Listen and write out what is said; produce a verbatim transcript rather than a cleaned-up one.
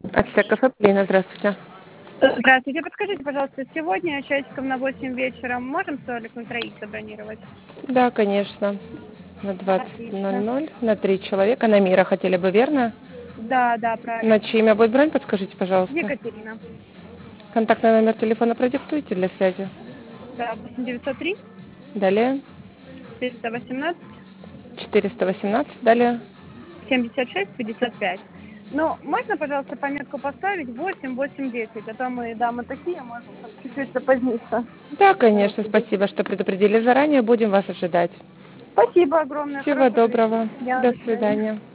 От кафе Полина, здравствуйте. Здравствуйте, подскажите, пожалуйста, сегодня часиком на восемь вечера можем столик на троих забронировать? Да, конечно. На двадцать ноль Отлично. ноль, на три человека. На Мира хотели бы, верно? Да, да, На правильно. чье имя будет бронь, подскажите, пожалуйста. Екатерина. Контактный номер телефона продиктуйте для связи. Да, восемь девятьсот три Далее. триста восемнадцать четыреста восемнадцать, далее. семьдесят шесть пятьдесят пять. Ну, можно, пожалуйста, пометку поставить восемь восемь десять, а то мы дамы такие, можем там чуть-чуть запоздниться. Да, конечно, спасибо, что предупредили заранее. Будем вас ожидать. Спасибо огромное, Всего хорошего доброго. дня, До до свидания. свидания.